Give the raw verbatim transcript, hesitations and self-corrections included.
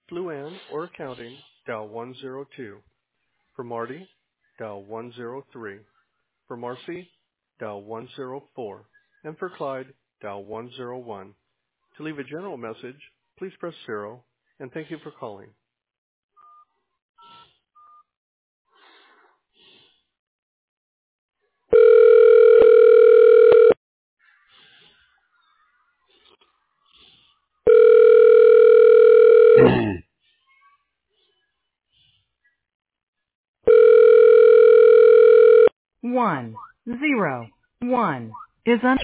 Fluan or accounting, dial one zero two. For Marty, dial one zero three. For Marcy, dial one zero four. And for Clyde, dial one zero one. To leave a general message, please press zero, and thank you for calling. One zero one is un-